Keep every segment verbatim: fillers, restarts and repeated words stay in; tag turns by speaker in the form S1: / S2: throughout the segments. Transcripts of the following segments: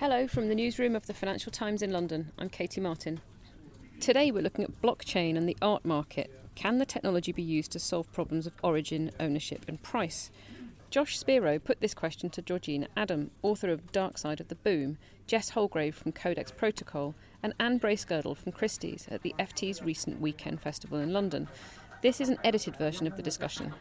S1: Hello from the newsroom of the Financial Times in London. I'm Katie Martin. Today we're looking at blockchain and the art market. Can the technology be used to solve problems of origin, ownership and price? Josh Spiro put this question to Georgina Adam, author of Dark Side of the Boom, Jess Holgrave from Codex Protocol and Anne Bracegirdle from Christie's at the F T's recent Weekend Festival in London. This is an edited version of the discussion.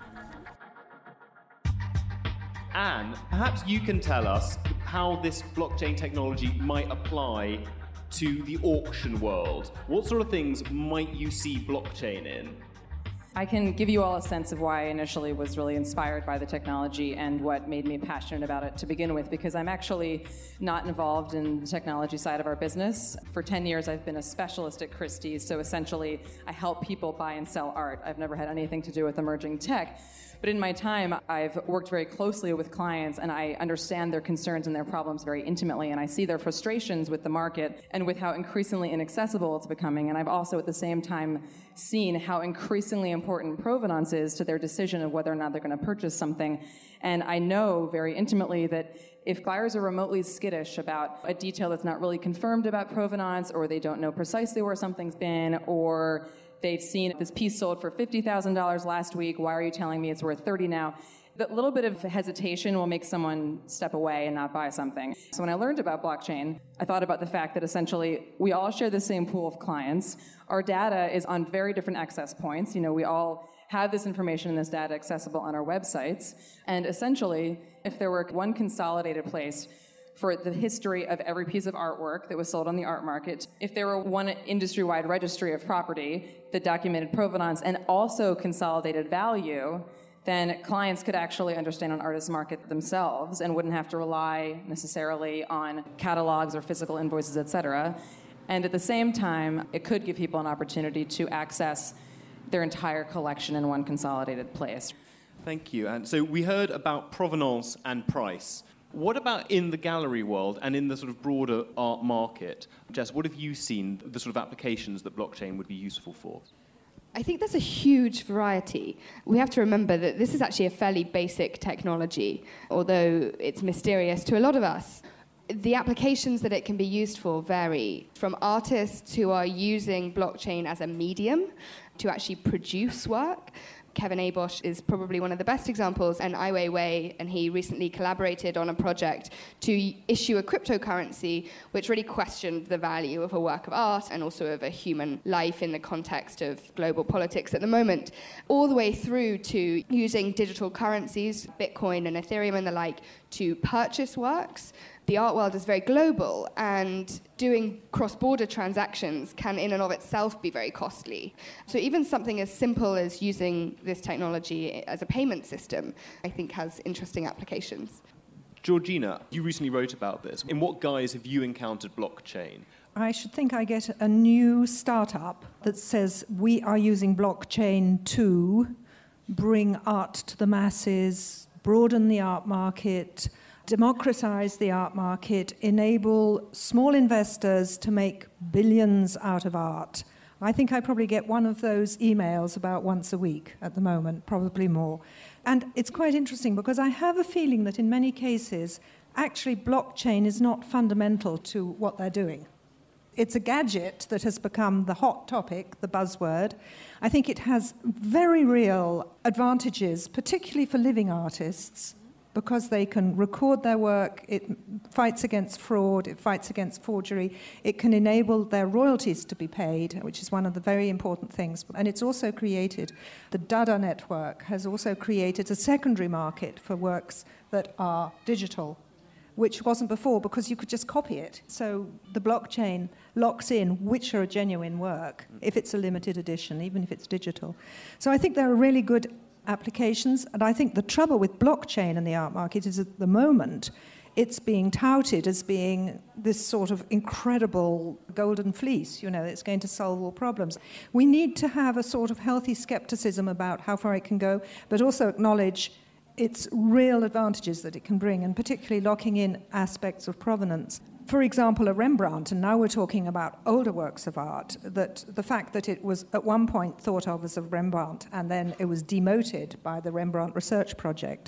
S2: Anne, perhaps you can tell us how this blockchain technology might apply to the auction world. What sort of things might you see blockchain in?
S3: I can give you all a sense of why I initially was really inspired by the technology and what made me passionate about it to begin with, because I'm actually not involved in the technology side of our business. For ten years, I've been a specialist at Christie's, so essentially I help people buy and sell art. I've never had anything to do with emerging tech. But in my time, I've worked very closely with clients, and I understand their concerns and their problems very intimately, and I see their frustrations with the market and with how increasingly inaccessible it's becoming. And I've also, at the same time, seen how increasingly important provenance is to their decision of whether or not they're going to purchase something. And I know very intimately that if buyers are remotely skittish about a detail that's not really confirmed about provenance, or they don't know precisely where something's been, or they've seen this piece sold for fifty thousand dollars last week, why are you telling me it's worth thirty now? That little bit of hesitation will make someone step away and not buy something. So when I learned about blockchain, I thought about the fact that essentially we all share the same pool of clients. Our data is on very different access points. You know, we all have this information and this data accessible on our websites. And essentially, if there were one consolidated place for the history of every piece of artwork that was sold on the art market, if there were one industry-wide registry of property that documented provenance and also consolidated value, then clients could actually understand an artist's market themselves and wouldn't have to rely necessarily on catalogs or physical invoices, et cetera. And at the same time, it could give people an opportunity to access their entire collection in one consolidated place.
S2: Thank you. And so we heard about provenance and price. What about in the gallery world and in the sort of broader art market? Jess, what have you seen, the sort of applications that blockchain would be useful for?
S4: I think there's a huge variety. We have to remember that this is actually a fairly basic technology, although it's mysterious to a lot of us. The applications that it can be used for vary from artists who are using blockchain as a medium to actually produce work. Kevin Abosch is probably one of the best examples, and Ai Weiwei, and he recently collaborated on a project to issue a cryptocurrency which really questioned the value of a work of art and also of a human life in the context of global politics at the moment, all the way through to using digital currencies, Bitcoin and Ethereum and the like, to purchase works. The art world is very global, and doing cross-border transactions can in and of itself be very costly. So even something as simple as using this technology as a payment system, I think, has interesting applications.
S2: Georgina, you recently wrote about this. In what guise have you encountered blockchain?
S5: I should think I get a new startup that says we are using blockchain to bring art to the masses, broaden the art market, democratize the art market, enable small investors to make billions out of art. I think I probably get one of those emails about once a week at the moment, probably more. And it's quite interesting because I have a feeling that in many cases, actually blockchain is not fundamental to what they're doing. It's a gadget that has become the hot topic, the buzzword. I think it has very real advantages, particularly for living artists, because they can record their work, it fights against fraud, it fights against forgery, it can enable their royalties to be paid, which is one of the very important things. And it's also created, the Dada network has also created a secondary market for works that are digital, which wasn't before because you could just copy it. So the blockchain locks in which are a genuine work, if it's a limited edition, even if it's digital. So I think there are really good applications, and I think the trouble with blockchain in the art market is at the moment it's being touted as being this sort of incredible golden fleece, you know, it's going to solve all problems. We need to have a sort of healthy skepticism about how far it can go, but also acknowledge its real advantages that it can bring, and particularly locking in aspects of provenance. For example, a Rembrandt, and now we're talking about older works of art, that the fact that it was at one point thought of as a Rembrandt and then it was demoted by the Rembrandt Research Project,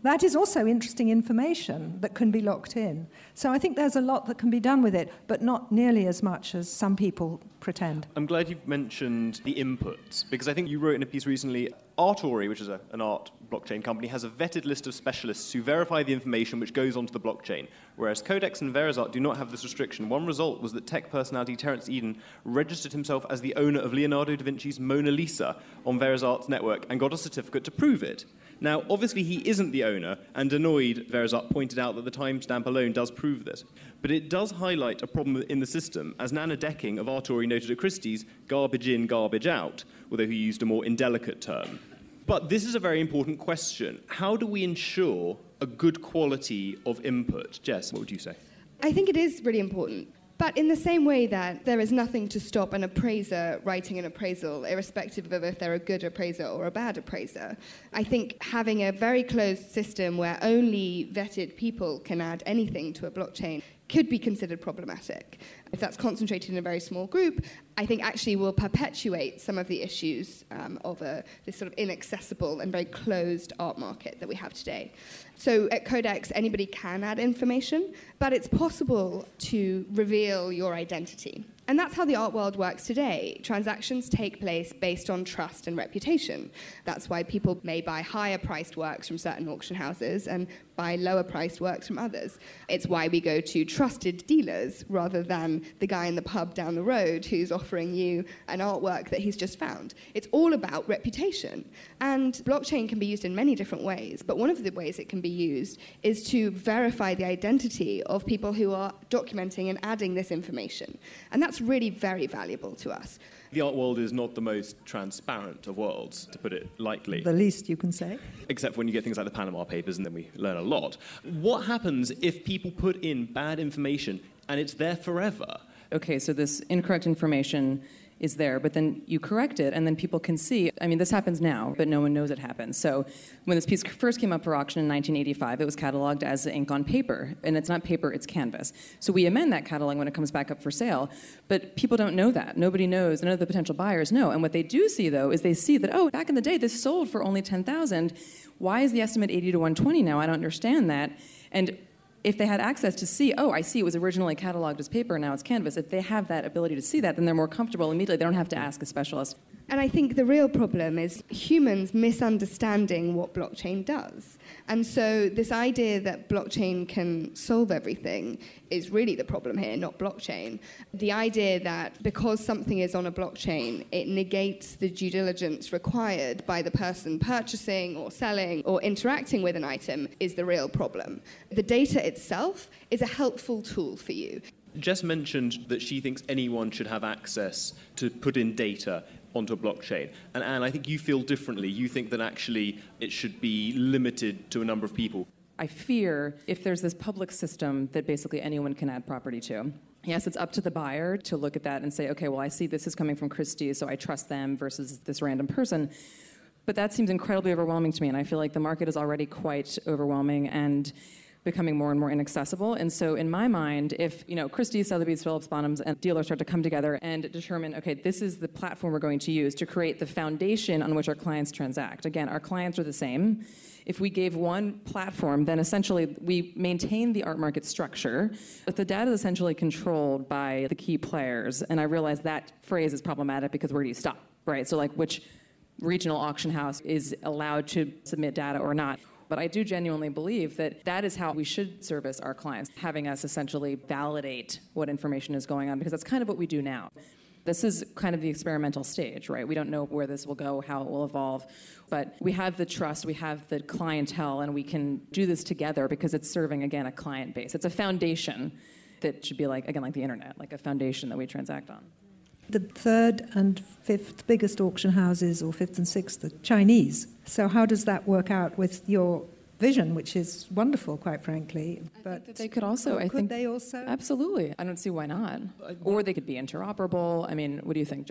S5: that is also interesting information that can be locked in. So I think there's a lot that can be done with it, but not nearly as much as some people pretend.
S2: I'm glad you've mentioned the inputs, because I think you wrote in a piece recently, Artory, which is a, an art blockchain company, has a vetted list of specialists who verify the information which goes onto the blockchain, whereas Codex and Verisart do not have this restriction. One result was that tech personality Terence Eden registered himself as the owner of Leonardo da Vinci's Mona Lisa on Verisart's network and got a certificate to prove it. Now, obviously, he isn't the owner, and Annoyed, Verisart pointed out that the timestamp alone does prove this. But it does highlight a problem in the system, as Nana Decking of Artory noted at Christie's, garbage in, garbage out, although he used a more indelicate term. But this is a very important question. How do we ensure a good quality of input? Jess, what would you say?
S4: I think it is really important. But in the same way that there is nothing to stop an appraiser writing an appraisal, irrespective of if they're a good appraiser or a bad appraiser, I think having a very closed system where only vetted people can add anything to a blockchain could be considered problematic. If that's concentrated in a very small group, I think actually will perpetuate some of the issues um, of a, this sort of inaccessible and very closed art market that we have today. So at Codex, anybody can add information, but it's possible to reveal your identity. And that's how the art world works today. Transactions take place based on trust and reputation. That's why people may buy higher-priced works from certain auction houses and buy lower-priced works from others. It's why we go to trusted dealers rather than the guy in the pub down the road who's offering you an artwork that he's just found. It's all about reputation. And blockchain can be used in many different ways, but one of the ways it can be used is to verify the identity of people who are documenting and adding this information. And that's really very valuable to us.
S2: The art world is not the most transparent of worlds, to put it lightly.
S5: The least you can say.
S2: Except when you get things like the Panama Papers, and then we learn a lot. What happens if people put in bad information and it's there forever?
S3: Okay, so this incorrect information is there, but then you correct it, and then people can see. I mean, this happens now, but no one knows it happens. So when this piece first came up for auction in nineteen eighty-five, it was cataloged as ink on paper, and it's not paper, it's canvas. So we amend that catalog when it comes back up for sale, but people don't know that. Nobody knows. None of the potential buyers know. And what they do see, though, is they see that, oh, back in the day, this sold for only ten thousand dollars. Why is the estimate eighty to one twenty now? I don't understand that. And if they had access to see, oh, I see it was originally cataloged as paper, now it's canvas, if they have that ability to see that, then they're more comfortable immediately. They don't have to ask a specialist.
S4: And I think the real problem is humans misunderstanding what blockchain does. And so this idea that blockchain can solve everything is really the problem here, not blockchain. The idea that because something is on a blockchain, it negates the due diligence required by the person purchasing or selling or interacting with an item is the real problem. The data itself is a helpful tool for you.
S2: Jess mentioned that she thinks anyone should have access to put in data onto a blockchain. And Anne, I think you feel differently. You think that actually it should be limited to a number of people.
S3: I fear if there's this public system that basically anyone can add property to. Yes, it's up to the buyer to look at that and say, okay, well, I see this is coming from Christie's, so I trust them versus this random person. But that seems incredibly overwhelming to me, and I feel like the market is already quite overwhelming and becoming more and more inaccessible. And so in my mind, if you know Christie's, Sotheby's, Phillips, Bonhams, and dealers start to come together and determine, okay, this is the platform we're going to use to create the foundation on which our clients transact. Again, our clients are the same. If we gave one platform, then essentially we maintain the art market structure, but the data is essentially controlled by the key players. And I realize that phrase is problematic because where do you stop, right? So like which regional auction house is allowed to submit data or not? But I do genuinely believe that that is how we should service our clients, having us essentially validate what information is going on, because that's kind of what we do now. This is kind of the experimental stage, right? We don't know where this will go, how it will evolve, but we have the trust, we have the clientele, and we can do this together because it's serving, again, a client base. It's a foundation that should be like, again, like the internet, like a foundation that we transact on.
S5: The third and fifth biggest auction houses, or fifth and sixth, are Chinese. So how does that work out with your vision, which is wonderful, quite frankly?
S3: But I think that they could also. I
S5: could
S3: think
S5: they also?
S3: Absolutely. I don't see why not. Or they could be interoperable. I mean, what do you think, Jess?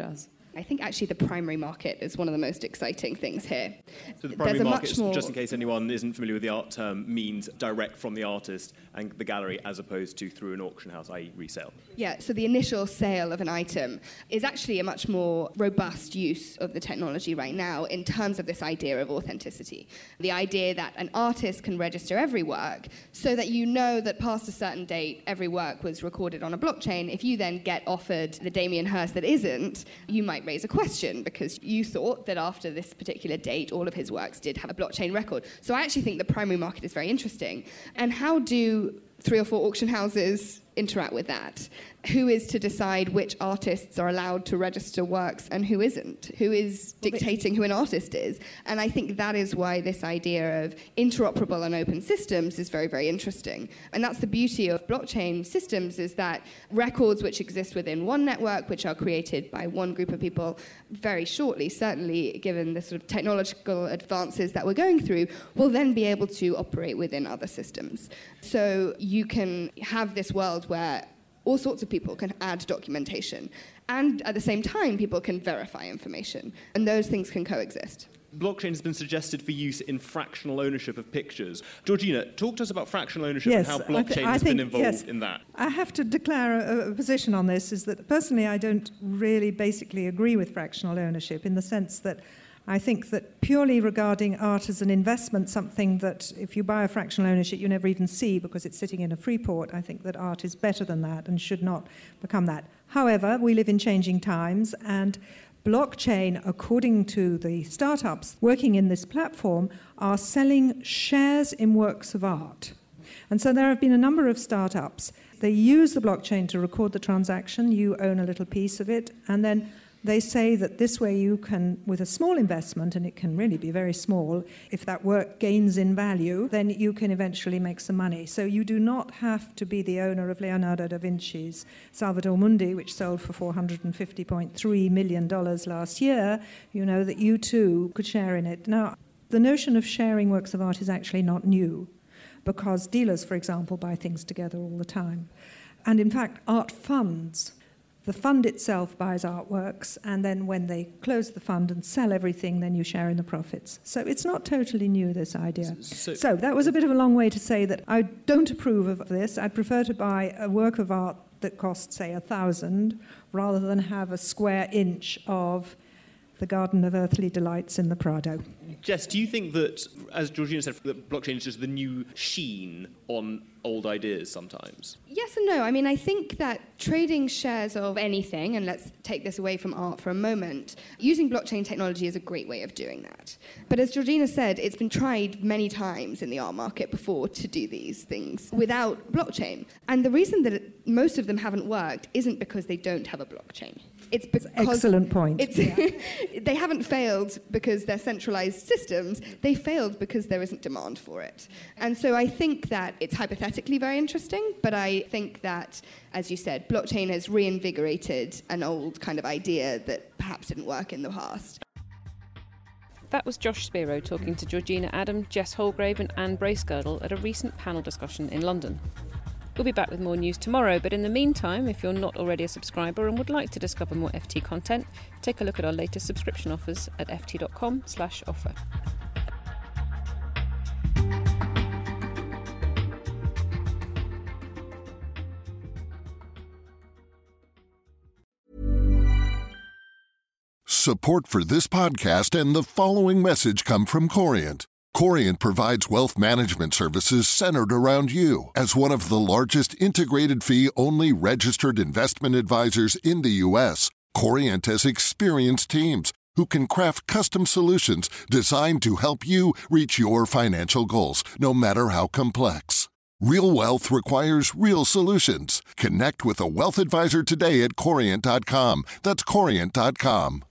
S4: I think actually the primary market is one of the most exciting things here.
S2: So the primary
S4: There's a
S2: market,
S4: much more...
S2: just in case anyone isn't familiar with the art term, means direct from the artist and the gallery as opposed to through an auction house, that is resale.
S4: Yeah, so the initial sale of an item is actually a much more robust use of the technology right now in terms of this idea of authenticity. The idea that an artist can register every work so that you know that past a certain date every work was recorded on a blockchain. If you then get offered the Damien Hirst that isn't, you might raise a question because you thought that after this particular date all of his works did have a blockchain record. So I actually think the primary market is very interesting. And how do three or four auction houses interact with that? Who is to decide which artists are allowed to register works and who isn't? Who is dictating who an artist is? And I think that is why this idea of interoperable and open systems is very, very interesting. And that's the beauty of blockchain systems, is that records which exist within one network, which are created by one group of people very shortly, certainly given the sort of technological advances that we're going through, will then be able to operate within other systems. So you can have this world where all sorts of people can add documentation, and at the same time people can verify information, and those things can coexist.
S2: Blockchain has been suggested for use in fractional ownership of pictures. Georgina, talk to us about fractional ownership
S5: yes,
S2: and how blockchain
S5: I th- I
S2: has
S5: think,
S2: been involved
S5: yes,
S2: in that.
S5: I have to declare a, a position on this, is that personally I don't really basically agree with fractional ownership, in the sense that I think that purely regarding art as an investment, something that if you buy a fractional ownership you never even see because it's sitting in a free port, I think that art is better than that and should not become that. However, we live in changing times, and blockchain, according to the startups working in this platform, are selling shares in works of art. And so there have been a number of startups. They use the blockchain to record the transaction. You own a little piece of it, and then they say that this way you can, with a small investment, and it can really be very small, if that work gains in value, then you can eventually make some money. So you do not have to be the owner of Leonardo da Vinci's Salvator Mundi, which sold for four hundred fifty point three million dollars last year. You know that you too could share in it. Now, the notion of sharing works of art is actually not new, because dealers, for example, buy things together all the time. And in fact, art funds, the fund itself buys artworks, and then when they close the fund and sell everything, then you share in the profits. So it's not totally new, this idea. So, so that was a bit of a long way to say that I don't approve of this. I'd prefer to buy a work of art that costs, say, a thousand, rather than have a square inch of the Garden of Earthly Delights in the Prado.
S2: Jess, do you think that, as Georgina said, that blockchain is just the new sheen on old ideas sometimes?
S4: Yes and no. I mean, I think that trading shares of anything, and let's take this away from art for a moment, using blockchain technology is a great way of doing that. But as Georgina said, it's been tried many times in the art market before to do these things without blockchain. And the reason that it, most of them haven't worked isn't because they don't have a blockchain. It's because
S5: excellent point.
S4: It's yeah. They haven't failed because they're centralized systems. They failed because there isn't demand for it. And so I think that it's hypothetically very interesting, but I think that, as you said, blockchain has reinvigorated an old kind of idea that perhaps didn't work in the past.
S1: That was Josh Spiro talking to Georgina Adam, Jess Holgrave and Anne Bracegirdle at a recent panel discussion in London. We'll be back with more news tomorrow, but in the meantime, if you're not already a subscriber and would like to discover more F T content, take a look at our latest subscription offers at ft.com slash offer.
S6: Support for this podcast and the following message come from Corient. Corient provides wealth management services centered around you. As one of the largest integrated fee-only registered investment advisors in the U S, Corient has experienced teams who can craft custom solutions designed to help you reach your financial goals, no matter how complex. Real wealth requires real solutions. Connect with a wealth advisor today at Corient dot com. That's Corient dot com.